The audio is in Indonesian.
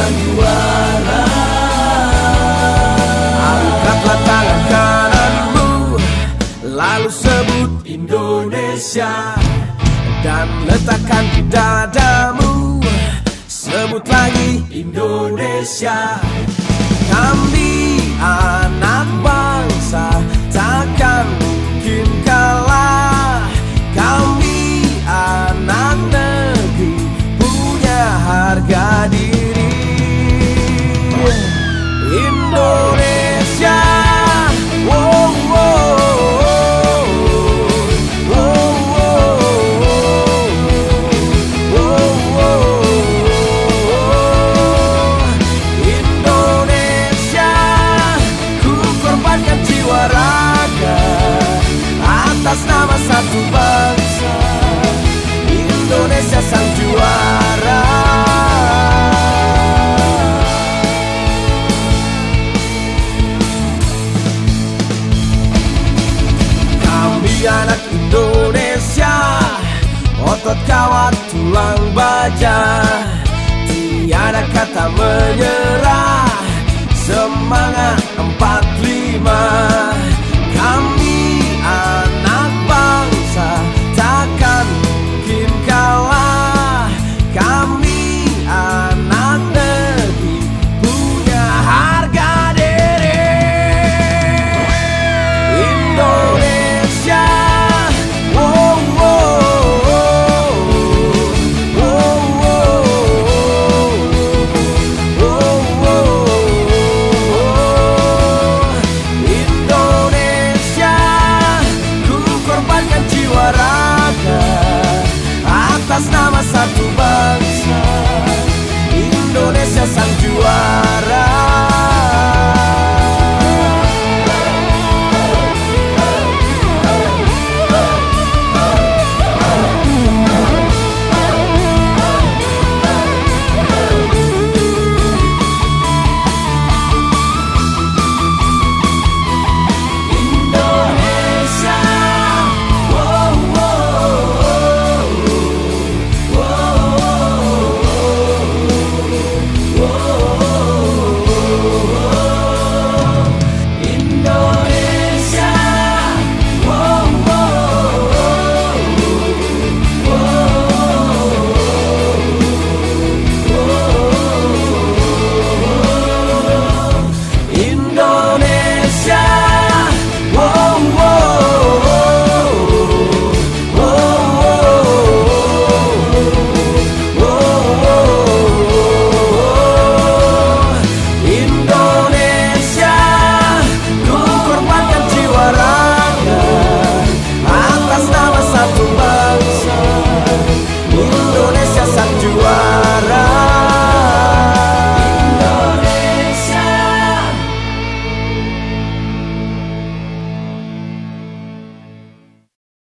sang juara. Angkatlah tangan kananmu, lalu sebut Indonesia, dan letakkan di dadamu, sebut lagi Indonesia. Kami anak bangsa takkan mungkin kalah. Kami anak negeri punya harga diri. Indonesia, oh, oh, oh, oh, oh, oh, oh. Indonesia, ku korbankan jiwa raga atas nama satu bangsa. Indonesia sang juara. Anak Indonesia, otot kawat tulang baja, tiada kata menyerah, semangat 45. Kami anak bangsa takkan mungkin kalah. Kami anak negeri punya harga diri. Indonesia, atas nama satu bangsa. Indonesia sang juara.